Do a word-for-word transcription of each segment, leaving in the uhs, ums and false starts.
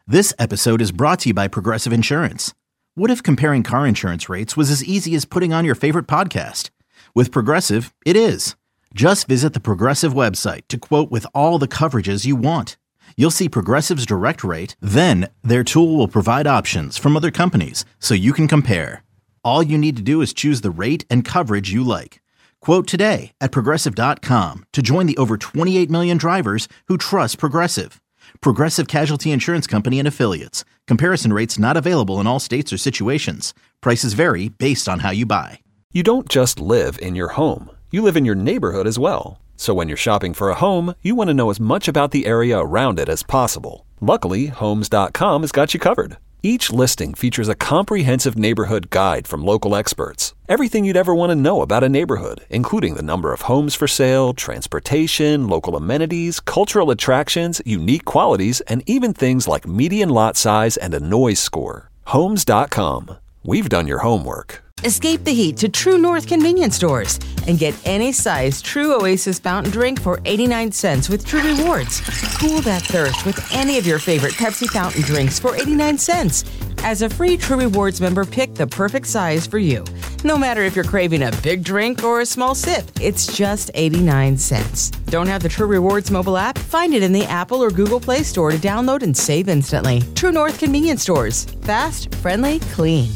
This episode is brought to you by Progressive Insurance. What if comparing car insurance rates was as easy as putting on your favorite podcast? With Progressive, it is. Just visit the Progressive website to quote with all the coverages you want. You'll see Progressive's direct rate, then their tool will provide options from other companies so you can compare. All you need to do is choose the rate and coverage you like. Quote today at progressive dot com to join the over twenty-eight million drivers who trust Progressive. Progressive Casualty Insurance Company and Affiliates. Comparison rates not available in all states or situations. Prices vary based on how you buy. You don't just live in your home. You live in your neighborhood as well. So when you're shopping for a home, you want to know as much about the area around it as possible. Luckily, Homes dot com has got you covered. Each listing features a comprehensive neighborhood guide from local experts. Everything you'd ever want to know about a neighborhood, including the number of homes for sale, transportation, local amenities, cultural attractions, unique qualities, and even things like median lot size and a noise score. Homes dot com. We've done your homework. Escape the heat to True North convenience stores and get any size True Oasis fountain drink for eighty-nine cents with True Rewards. Cool that thirst with any of your favorite Pepsi fountain drinks for eighty-nine cents. As a free True Rewards member, pick the perfect size for you. No matter if you're craving a big drink or a small sip, it's just eighty-nine cents. Don't have the True Rewards mobile app? Find it in the Apple or Google Play Store to download and save instantly. True North convenience stores. Fast, friendly, clean.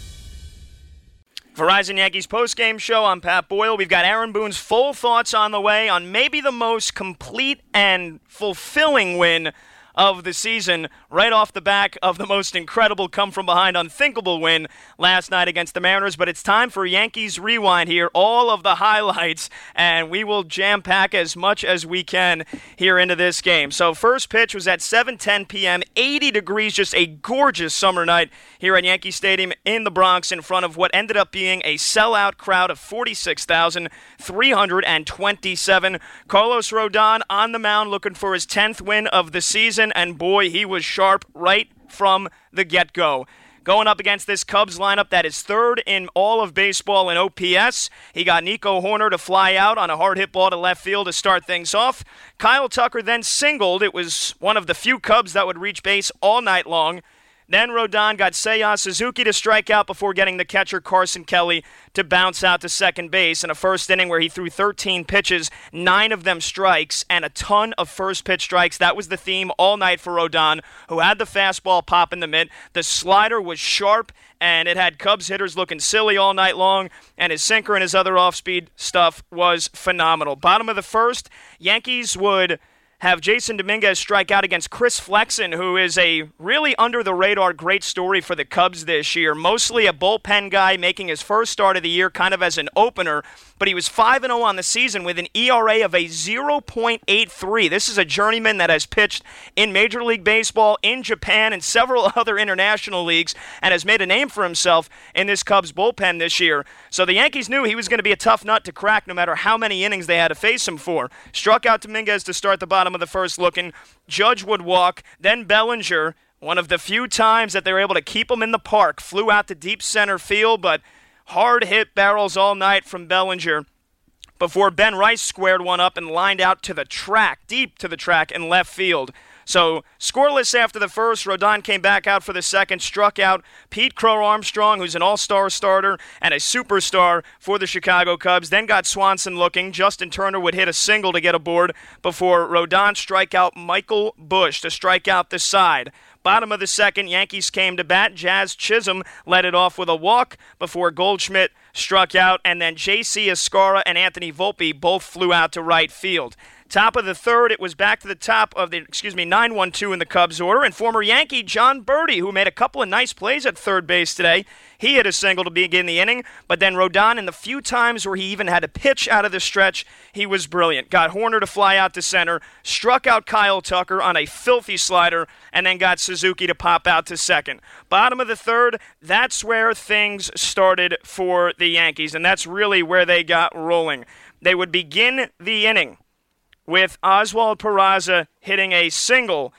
Verizon Yankees postgame show. I'm Pat Boyle. We've got Aaron Boone's full thoughts on the way on maybe the most complete and fulfilling win of the season, right off the back of the most incredible come-from-behind, unthinkable win last night against the Mariners. But it's time for Yankees Rewind here, all of the highlights, and we will jam-pack as much as we can here into this game. So first pitch was at seven ten p.m., eighty degrees, just a gorgeous summer night here at Yankee Stadium in the Bronx in front of what ended up being a sellout crowd of forty-six thousand three hundred twenty-seven. Carlos Rodon on the mound looking for his tenth win of the season, and boy, he was sharp right from the get-go. Going up against this Cubs lineup that is third in all of baseball in O P S. He got Nico Hoerner to fly out on a hard hit ball to left field to start things off. Kyle Tucker then singled. It was one of the few Cubs that would reach base all night long. Then Rodon got Seiya Suzuki to strike out before getting the catcher Carson Kelly to bounce out to second base in a first inning where he threw thirteen pitches, nine of them strikes, and a ton of first pitch strikes. That was the theme all night for Rodon, who had the fastball pop in the mitt. The slider was sharp, and it had Cubs hitters looking silly all night long, and his sinker and his other off-speed stuff was phenomenal. Bottom of the first, Yankees would have Jason Dominguez strike out against Chris Flexen, who is a really under-the-radar great story for the Cubs this year. Mostly a bullpen guy making his first start of the year kind of as an opener, but he was five and oh on the season with an E R A of a zero point eight three. This is a journeyman that has pitched in Major League Baseball, in Japan, and several other international leagues, and has made a name for himself in this Cubs bullpen this year. So the Yankees knew he was going to be a tough nut to crack no matter how many innings they had to face him for. Struck out Dominguez to start the bottom of the first looking. Judge would walk. Then Bellinger, one of the few times that they were able to keep him in the park, flew out to deep center field, but hard hit barrels all night from Bellinger before Ben Rice squared one up and lined out to the track, deep to the track in left field. So, scoreless after the first, Rodon came back out for the second, struck out Pete Crow Armstrong, who's an all-star starter and a superstar for the Chicago Cubs. Then got Swanson looking. Justin Turner would hit a single to get aboard before Rodon strike out Michael Busch to strike out the side. Bottom of the second, Yankees came to bat. Jazz Chisholm led it off with a walk before Goldschmidt struck out, and then J C Escara and Anthony Volpe both flew out to right field. Top of the third, it was back to the top of the, excuse me, nine one two in the Cubs order, and former Yankee John Birdie, who made a couple of nice plays at third base today, he hit a single to begin the inning, but then Rodon, in the few times where he even had to pitch out of the stretch, he was brilliant. Got Hoerner to fly out to center, struck out Kyle Tucker on a filthy slider, and then got Suzuki to pop out to second. Bottom of the third, that's where things started for the Yankees, and that's really where they got rolling. They would begin the inning with Oswald Peraza hitting a single.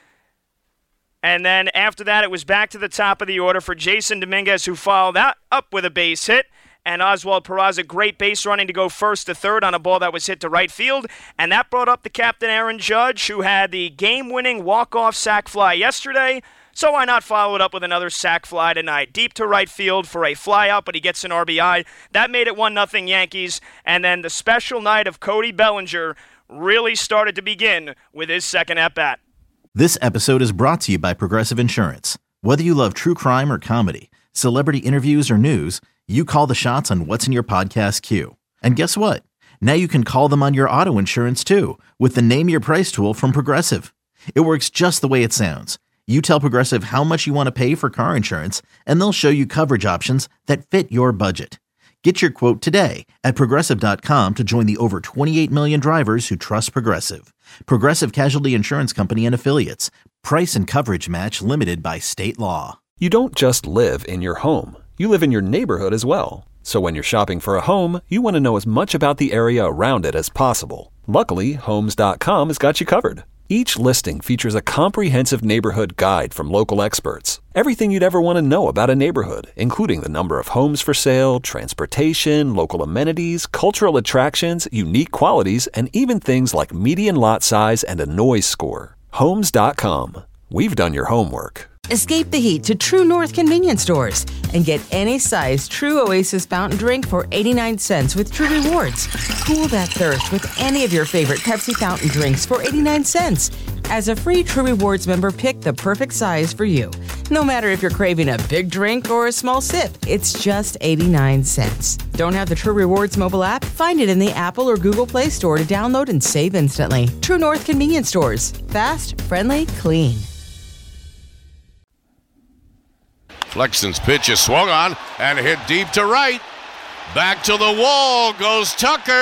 And then after that, it was back to the top of the order for Jason Dominguez, who followed that up with a base hit. And Oswald Peraza, great base running to go first to third on a ball that was hit to right field. And that brought up the captain, Aaron Judge, who had the game-winning walk-off sac fly yesterday. so why not follow it up with another sac fly tonight? Deep to right field for a fly out, but he gets an R B I. That made it one nothing Yankees, and then the special night of Cody Bellinger really started to begin with his second at-bat. This episode is brought to you by Progressive Insurance. Whether you love true crime or comedy, celebrity interviews or news, you call the shots on what's in your podcast queue. And guess what? Now you can call them on your auto insurance too with the Name Your Price tool from Progressive. It works just the way it sounds. You tell Progressive how much you want to pay for car insurance, and they'll show you coverage options that fit your budget. Get your quote today at Progressive dot com to join the over twenty-eight million drivers who trust Progressive. Progressive Casualty Insurance Company and Affiliates. Price and coverage match limited by state law. You don't just live in your home. You live in your neighborhood as well. So when you're shopping for a home, you want to know as much about the area around it as possible. Luckily, Homes dot com has got you covered. Each listing features a comprehensive neighborhood guide from local experts. Everything you'd ever want to know about a neighborhood, including the number of homes for sale, transportation, local amenities, cultural attractions, unique qualities, and even things like median lot size and a noise score. Homes dot com. We've done your homework. Escape the heat to True North convenience stores and get any size True Oasis fountain drink for eighty-nine cents with True Rewards. Cool that thirst with any of your favorite Pepsi fountain drinks for eighty-nine cents. As a free True Rewards member, pick the perfect size for you. No matter if you're craving a big drink or a small sip, it's just eighty-nine cents. Don't have the True Rewards mobile app? Find it in the Apple or Google Play Store to download and save instantly. True North convenience stores. Fast, friendly, clean. Flexen's pitch is swung on and hit deep to right. Back to the wall goes Tucker,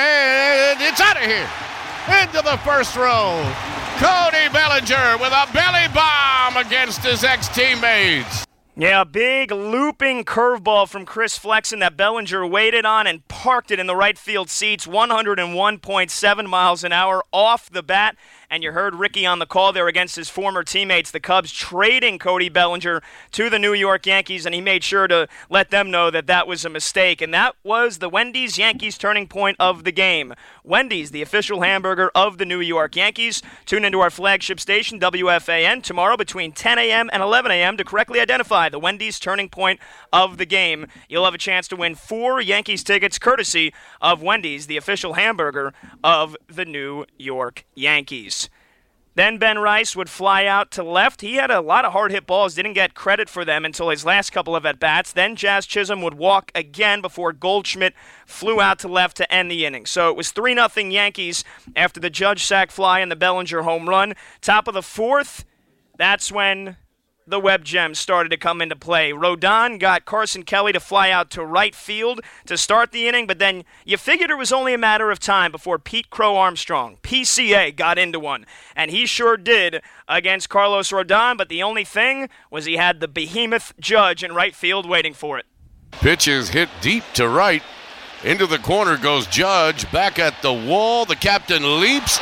and it's out of here. Into the first row. Cody Bellinger with a belly bomb against his ex-teammates. Yeah, a big looping curveball from Chris Flexen that Bellinger waited on and parked it in the right field seats, one oh one point seven miles an hour off the bat. And you heard Ricky on the call there against his former teammates, the Cubs, trading Cody Bellinger to the New York Yankees, and he made sure to let them know that that was a mistake. And that was the Wendy's-Yankees turning point of the game. Wendy's, the official hamburger of the New York Yankees. Tune into our flagship station, W F A N, tomorrow between ten a.m. and eleven a.m. to correctly identify the Wendy's turning point of the game. You'll have a chance to win four Yankees tickets courtesy of Wendy's, the official hamburger of the New York Yankees. Then Ben Rice would fly out to left. He had a lot of hard-hit balls, didn't get credit for them until his last couple of at-bats. Then Jazz Chisholm would walk again before Goldschmidt flew out to left to end the inning. So it was three nothing Yankees after the Judge sac fly and the Bellinger home run. Top of the fourth, that's when the Webb Gems started to come into play. Rodon got Carson Kelly to fly out to right field to start the inning, but then you figured it was only a matter of time before Pete Crow Armstrong, P C A, got into one. And he sure did against Carlos Rodon, but the only thing was he had the behemoth Judge in right field waiting for it. Pitch is hit deep to right. Into the corner goes Judge. Back at the wall. The captain leaps,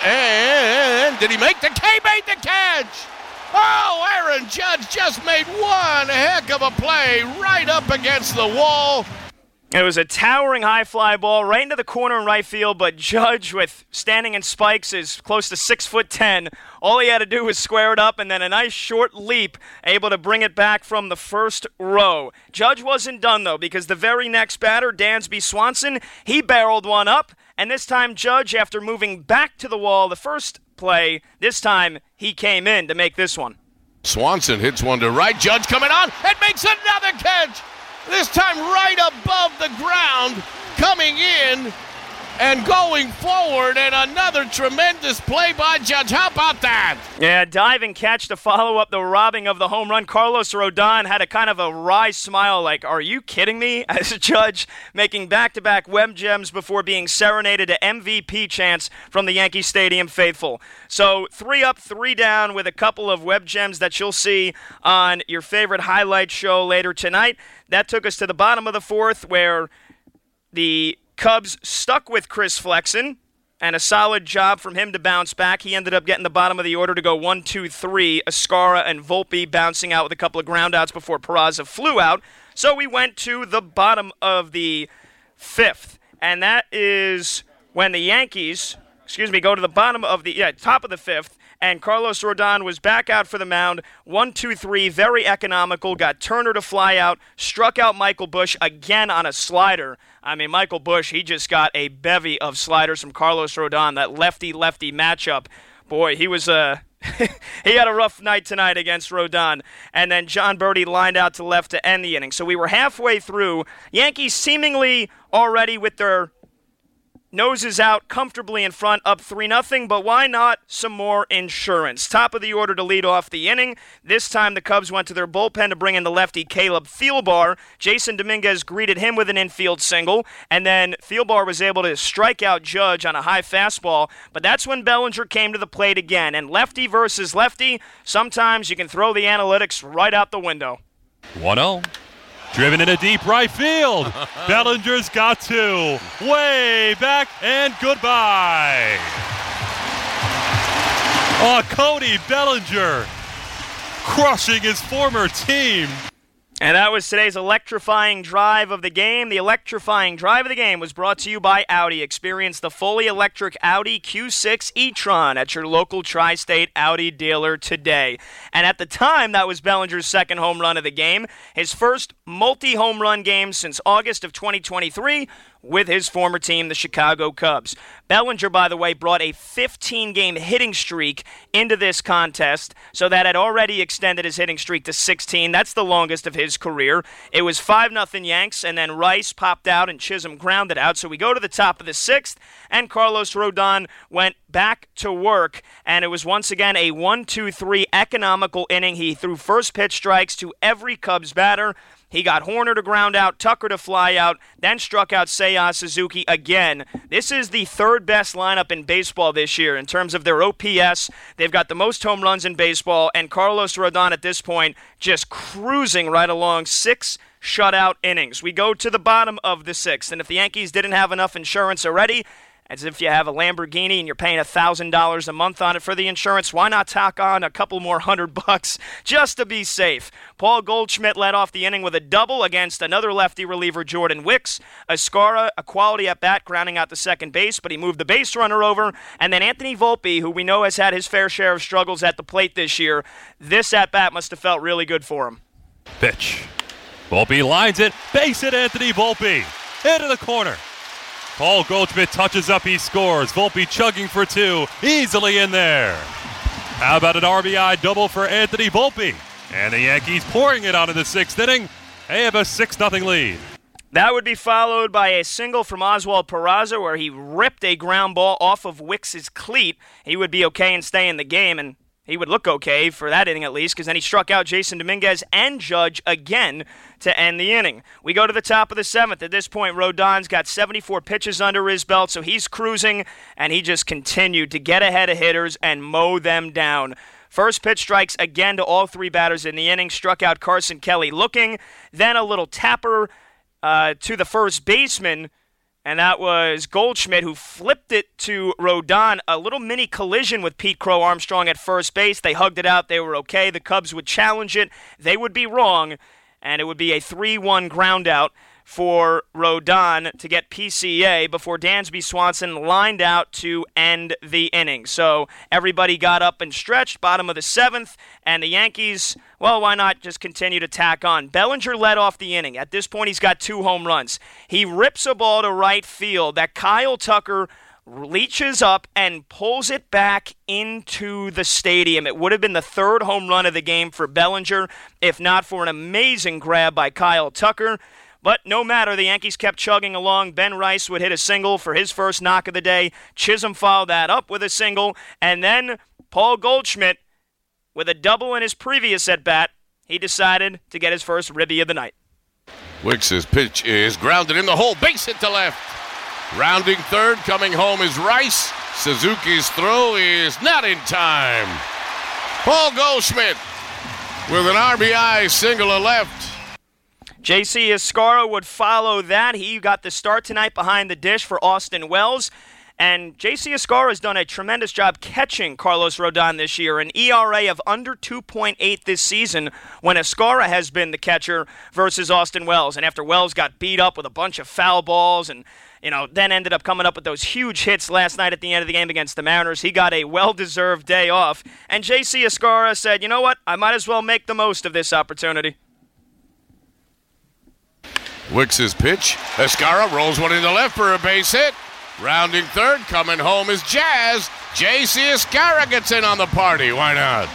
and did he make the K? Made the catch! Oh, Aaron Judge just made one heck of a play right up against the wall. It was a towering high fly ball right into the corner in right field, but Judge, with standing in spikes, is close to six foot ten. All he had to do was square it up, and then a nice short leap, able to bring it back from the first row. Judge wasn't done, though, because the very next batter, Dansby Swanson, he barreled one up, and this time Judge, after moving back to the wall the first play, this time he came in to make this one. Swanson hits one to right. Judge coming on and makes another catch. This time right above the ground, coming in and going forward, and another tremendous play by Judge. How about that? Yeah, diving catch to follow up the robbing of the home run. Carlos Rodon had a kind of a wry smile like, are you kidding me? As Judge making back-to-back Webb Gems before being serenaded to M V P chants from the Yankee Stadium faithful. So three up, three down with a couple of Webb Gems that you'll see on your favorite highlight show later tonight. That took us to the bottom of the fourth, where the Cubs stuck with Chris Flexen, and a solid job from him to bounce back. He ended up getting the bottom of the order to go one, two, three. Escara and Volpe bouncing out with a couple of groundouts before Peraza flew out. So we went to the bottom of the fifth, and that is when the Yankees, excuse me, go to the bottom of the, yeah, top of the fifth, and Carlos Rodon was back out for the mound. One, two, three, very economical, got Turner to fly out, struck out Michael Busch again on a slider. I mean, Michael Busch, he just got a bevy of sliders from Carlos Rodon, that lefty-lefty matchup. Boy, he was uh, he had a rough night tonight against Rodon. And then John Birdie lined out to left to end the inning. So we were halfway through. Yankees seemingly already with their noses out, comfortably in front, up three nothing, but why not some more insurance? Top of the order to lead off the inning. This time the Cubs went to their bullpen to bring in the lefty Caleb Thielbar. Jason Dominguez greeted him with an infield single, and then Thielbar was able to strike out Judge on a high fastball, but that's when Bellinger came to the plate again, and lefty versus lefty, sometimes you can throw the analytics right out the window. one oh. Driven into deep right field. Bellinger's got two. Way back and goodbye. Oh, Cody Bellinger crushing his former team. And that was today's electrifying drive of the game. The electrifying drive of the game was brought to you by Audi. Experience the fully electric Audi Q six e-tron at your local tri-state Audi dealer today. And at the time, that was Bellinger's second home run of the game. His first multi-home run game since August of twenty twenty-three with his former team, the Chicago Cubs. Bellinger, by the way, brought a fifteen-game hitting streak into this contest, so that had already extended his hitting streak to sixteen. That's the longest of his career. It was five nothing Yanks, and then Rice popped out and Chisholm grounded out. So we go to the top of the sixth, and Carlos Rodon went back to work, and it was once again a one two three economical inning. He threw first pitch strikes to every Cubs batter. He got Horner to ground out, Tucker to fly out, then struck out Seiya Suzuki again. This is the third best lineup in baseball this year in terms of their O P S. They've got the most home runs in baseball, and Carlos Rodon at this point just cruising right along six shutout innings. We go to the bottom of the sixth, and if the Yankees didn't have enough insurance already, as if you have a Lamborghini and you're paying one thousand dollars a month on it for the insurance, why not tack on a couple more hundred bucks just to be safe? Paul Goldschmidt led off the inning with a double against another lefty reliever, Jordan Wicks. Escara, a quality at-bat, grounding out to second base, but he moved the base runner over. And then Anthony Volpe, who we know has had his fair share of struggles at the plate this year, this at-bat must have felt really good for him. Pitch. Volpe lines it. Base it, Anthony Volpe. Into the corner. Paul Goldschmidt touches up, he scores. Volpe chugging for two, easily in there. How about an R B I double for Anthony Volpe? And the Yankees pouring it on in the sixth inning. They have a six nothing lead. That would be followed by a single from Oswald Peraza where he ripped a ground ball off of Wicks's cleat. He would be okay and stay in the game, and he would look okay for that inning at least, because then he struck out Jason Dominguez and Judge again to end the inning. We go to the top of the seventh. At this point, Rodon's got seventy-four pitches under his belt, so he's cruising, and he just continued to get ahead of hitters and mow them down. First pitch strikes again to all three batters in the inning, struck out Carson Kelly looking, then a little tapper uh, to the first baseman, and that was Goldschmidt, who flipped it to Rodon. A little mini collision with Pete Crow Armstrong at first base. They hugged it out. They were okay. The Cubs would challenge it. They would be wrong, and it would be a three one ground out for Rodon to get P C A before Dansby Swanson lined out to end the inning. So everybody got up and stretched, bottom of the seventh, and the Yankees, well, why not just continue to tack on? Bellinger led off the inning. At this point, he's got two home runs. He rips a ball to right field that Kyle Tucker reaches up and pulls it back into the stadium. It would have been the third home run of the game for Bellinger, if not for an amazing grab by Kyle Tucker. But no matter, the Yankees kept chugging along. Ben Rice would hit a single for his first knock of the day. Chisholm followed that up with a single. And then Paul Goldschmidt, with a double in his previous at-bat, he decided to get his first ribby of the night. Wicks's pitch is grounded in the hole. Base hit to left. Rounding third, coming home is Rice. Suzuki's throw is not in time. Paul Goldschmidt with an R B I single to left. J C Escara would follow that. He got the start tonight behind the dish for Austin Wells. And J C Escarra has done a tremendous job catching Carlos Rodon this year, an E R A of under two point eight this season when Escarra has been the catcher versus Austin Wells. And after Wells got beat up with a bunch of foul balls and, you know, then ended up coming up with those huge hits last night at the end of the game against the Mariners, he got a well-deserved day off. And J C Escarra said, you know what, I might as well make the most of this opportunity. Wicks' pitch. Escarra rolls one into left for a base hit. Rounding third, coming home is Jazz. J C Escarra gets in on the party. Why not?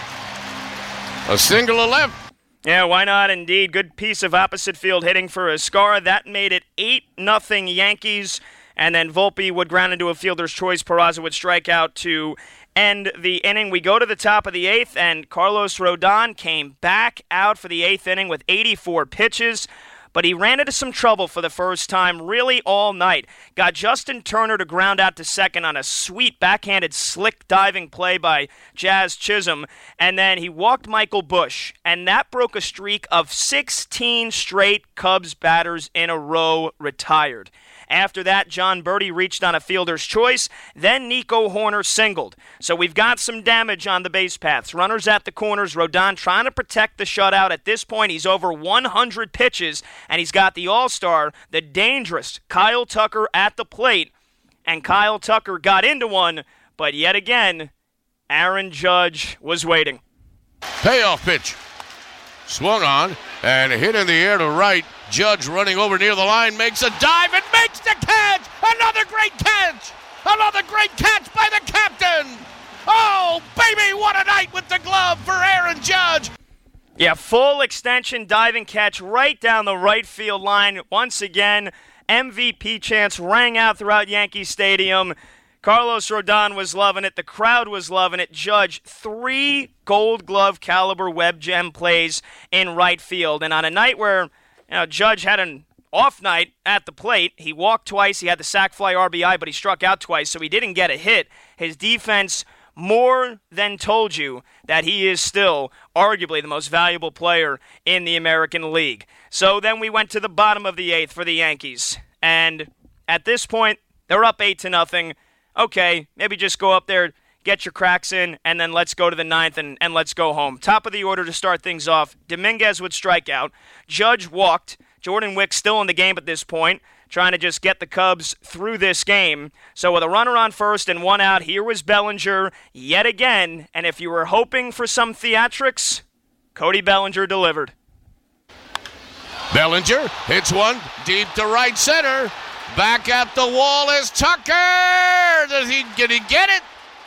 A single to left. Yeah, why not indeed. Good piece of opposite field hitting for Escarra. That made it eight nothing Yankees. And then Volpe would ground into a fielder's choice. Peraza would strike out to end the inning. We go to the top of the eighth, and Carlos Rodon came back out for the eighth inning with eighty-four pitches. But he ran into some trouble for the first time really all night. Got Justin Turner to ground out to second on a sweet backhanded slick diving play by Jazz Chisholm. And then he walked Michael Busch. And that broke a streak of sixteen straight Cubs batters in a row retired. After that, John Berti reached on a fielder's choice. Then Nico Hoerner singled. So we've got some damage on the base paths. Runners at the corners. Rodon trying to protect the shutout. At this point, he's over one hundred pitches, and he's got the all-star, the dangerous Kyle Tucker at the plate. And Kyle Tucker got into one, but yet again, Aaron Judge was waiting. Payoff pitch. Swung on and hit in the air to right. Judge running over near the line, makes a dive and makes the catch! Another great catch! Another great catch by the captain! Oh, baby, what a night with the glove for Aaron Judge! Yeah, full extension diving catch right down the right field line. Once again, M V P chants rang out throughout Yankee Stadium. Carlos Rodon was loving it. The crowd was loving it. Judge, three Gold Glove caliber web gem plays in right field. And on a night where, you know, Judge had an off night at the plate, he walked twice, he had the sac fly R B I, but he struck out twice, so he didn't get a hit. His defense more than told you that he is still arguably the most valuable player in the American League. So then we went to the bottom of the eighth for the Yankees. And at this point, they're up eight to nothing. Okay, maybe just go up there, get your cracks in, and then let's go to the ninth and, and let's go home. Top of the order to start things off, Dominguez would strike out. Judge walked. Jordan Wicks still in the game at this point, trying to just get the Cubs through this game. So with a runner on first and one out, here was Bellinger yet again. And if you were hoping for some theatrics, Cody Bellinger delivered. Bellinger hits one deep to right center. Back at the wall is Tucker. Did he, did he get it?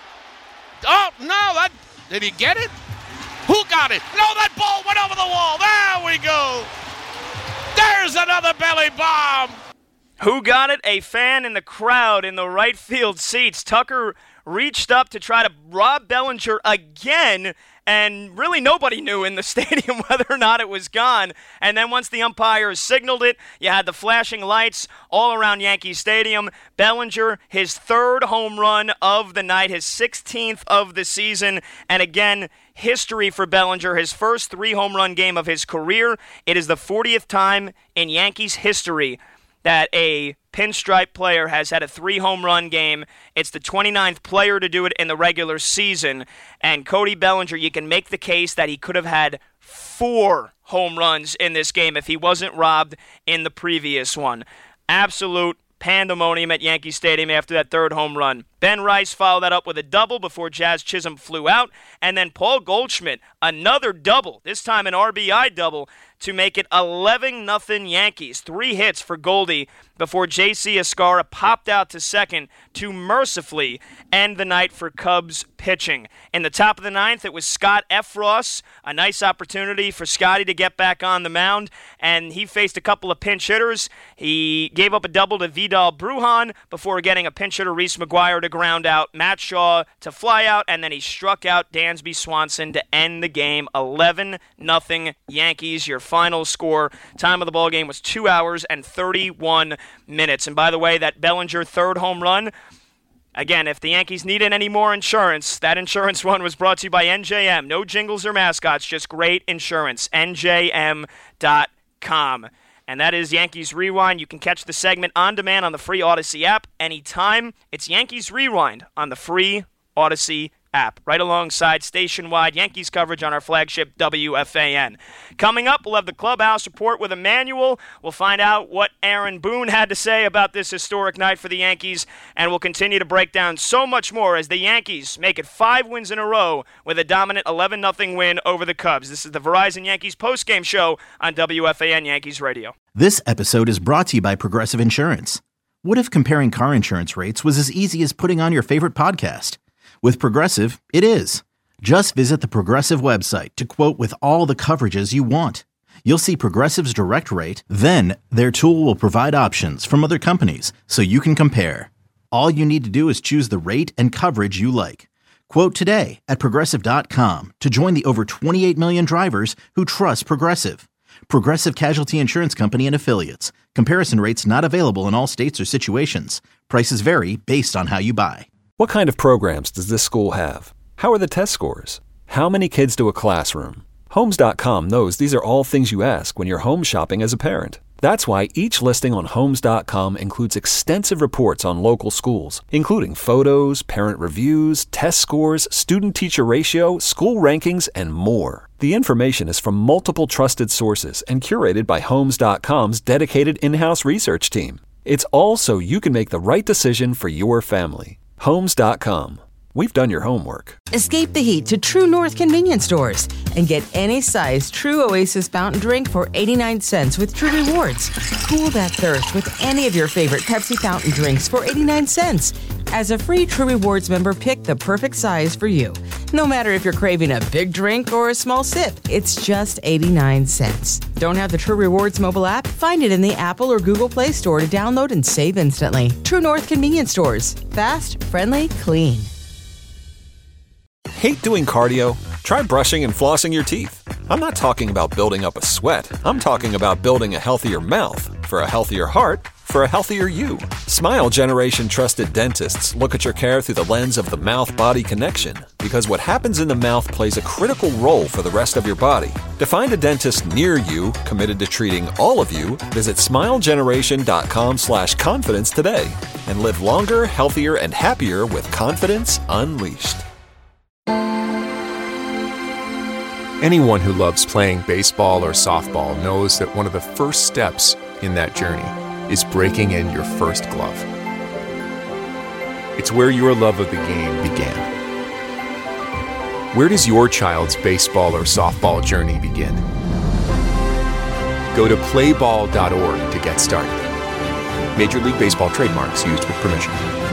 Oh, no. That, did he get it? Who got it? No, that ball went over the wall. There we go. There's another belly bomb. Who got it? A fan in the crowd in the right field seats. Tucker reached up to try to rob Bellinger again, and really nobody knew in the stadium whether or not it was gone. And then once the umpires signaled it, you had the flashing lights all around Yankee Stadium. Bellinger, his third home run of the night, his sixteenth of the season. And again, history for Bellinger, his first three home run game of his career. It is the fortieth time in Yankees history that a pinstripe player has had a three home run game. It's the twenty-ninth player to do it in the regular season. And Cody Bellinger, you can make the case that he could have had four home runs in this game if he wasn't robbed in the previous one. Absolute pandemonium at Yankee Stadium after that third home run. Ben Rice followed that up with a double before Jazz Chisholm flew out. And then Paul Goldschmidt, another double, this time an R B I double, to make it eleven nothing Yankees. Three hits for Goldie before J C Escarra popped out to second to mercifully end the night for Cubs pitching. In the top of the ninth, it was Scott Effross. A nice opportunity for Scotty to get back on the mound, and he faced a couple of pinch hitters. He gave up a double to Vidal Brujan before getting a pinch hitter, Reese McGuire, to ground out, Matt Shaw to fly out, and then he struck out Dansby Swanson to end the game. eleven nothing Yankees, your final score. Time of the ball game was two hours and thirty-one minutes. And by the way, that Bellinger third home run, again, if the Yankees needed any more insurance, that insurance one was brought to you by N J M. No jingles or mascots, just great insurance. N J M dot com. and that is Yankees Rewind. You can catch the segment on demand on the free Odyssey app anytime. It's Yankees Rewind on the free Odyssey app, right alongside station-wide Yankees coverage on our flagship W F A N. Coming up, we'll have the Clubhouse Report with Emmanuel. We'll find out what Aaron Boone had to say about this historic night for the Yankees, and we'll continue to break down so much more as the Yankees make it five wins in a row with a dominant eleven nothing win over the Cubs. This is the Verizon Yankees postgame show on W F A N Yankees Radio. This episode is brought to you by Progressive Insurance. What if comparing car insurance rates was as easy as putting on your favorite podcast? With Progressive, it is. Just visit the Progressive website to quote with all the coverages you want. You'll see Progressive's direct rate, then their tool will provide options from other companies so you can compare. All you need to do is choose the rate and coverage you like. Quote today at Progressive dot com to join the over twenty-eight million drivers who trust Progressive. Progressive Casualty Insurance Company and Affiliates. Comparison rates not available in all states or situations. Prices vary based on how you buy. What kind of programs does this school have? How are the test scores? How many kids do a classroom? Homes dot com knows these are all things you ask when you're home shopping as a parent. That's why each listing on Homes dot com includes extensive reports on local schools, including photos, parent reviews, test scores, student-teacher ratio, school rankings, and more. The information is from multiple trusted sources and curated by Homes dot com's dedicated in-house research team. It's all so you can make the right decision for your family. Homes dot com. We've done your homework. Escape the heat to True North convenience stores and get any size True Oasis fountain drink for eighty-nine cents with True Rewards. Cool that thirst with any of your favorite Pepsi fountain drinks for eighty-nine cents. As a free True Rewards member, pick the perfect size for you. No matter if you're craving a big drink or a small sip, it's just eighty-nine cents. Don't have the True Rewards mobile app? Find it in the Apple or Google Play Store to download and save instantly. True North convenience stores. Fast, friendly, clean. Hate doing cardio? Try brushing and flossing your teeth. I'm not talking about building up a sweat. I'm talking about building a healthier mouth. For a healthier heart, for a healthier you. Smile Generation trusted dentists look at your care through the lens of the mouth-body connection, because what happens in the mouth plays a critical role for the rest of your body. To find a dentist near you committed to treating all of you, visit smile generation dot com slash confidence today and live longer, healthier, and happier with confidence unleashed. Anyone who loves playing baseball or softball knows that one of the first steps in that journey is breaking in your first glove. It's where your love of the game began. Where does your child's baseball or softball journey begin? Go to play ball dot org to get started. Major League Baseball trademarks used with permission.